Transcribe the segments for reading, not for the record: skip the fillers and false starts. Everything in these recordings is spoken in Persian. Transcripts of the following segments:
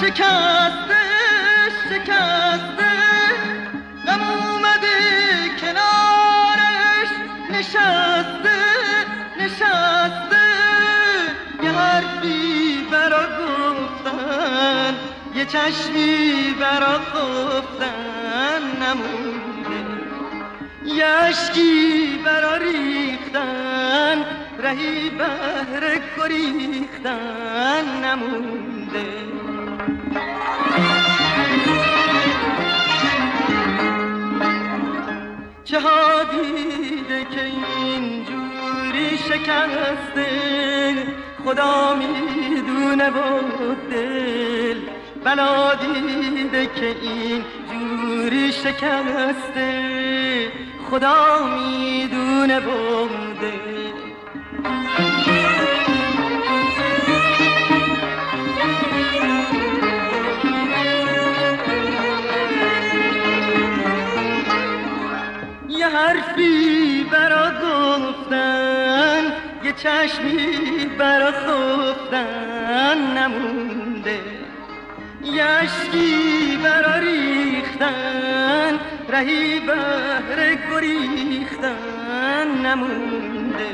شکسته شکسته غم اومده کنارش نشسته نشسته یه حرفی برا گفتن یه چشمی برا گفتن نمونده یه اشکی برا ریختن رهی بهر گریختن نمونده چه ها دیده که اینجوری شکسته خدا میدونه و دل بلا دیده که اینجوری شکسته خدا میدونه و دل یه حرفی برا گفتن یه چشمی برا خفتن نمونده یه اشکی برا ریختن رهی بهر گریختن نمونده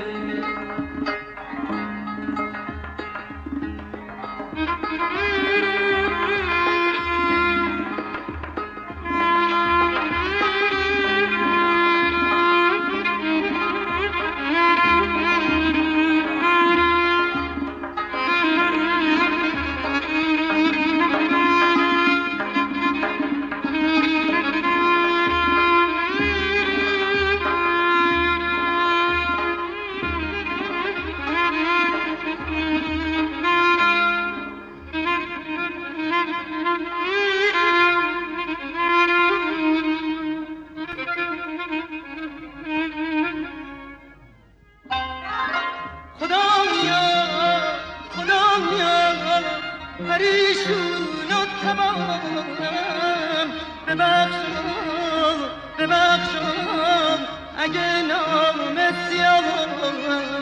پریشون و تباهم ببخشم ببخشم اگه نام سیاهم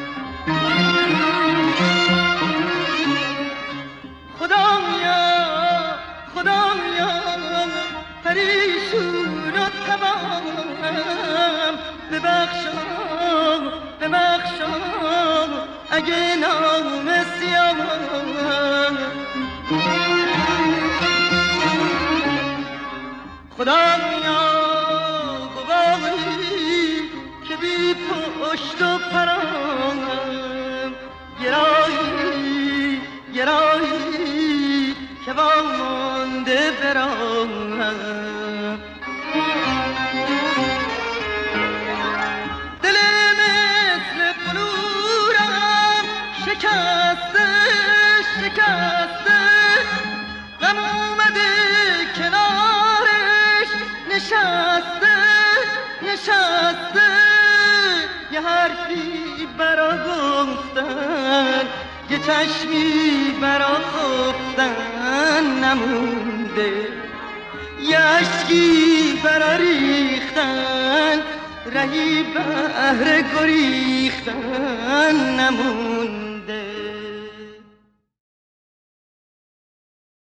خدایا پریشون و تباهم ببخشم ببخشم اگه نام سیاهم خدایا گواهی که بی پشت و پرام گرایی گرایی که وامانده برام دل مثل بلورم شکسته شکسته غم اومده کنارش نشسته نشسته یه حرفی برا گفتن یه چشمی برا خفتن نمونده یه اشکی برا ریختن رهی بهر گریختن نمونده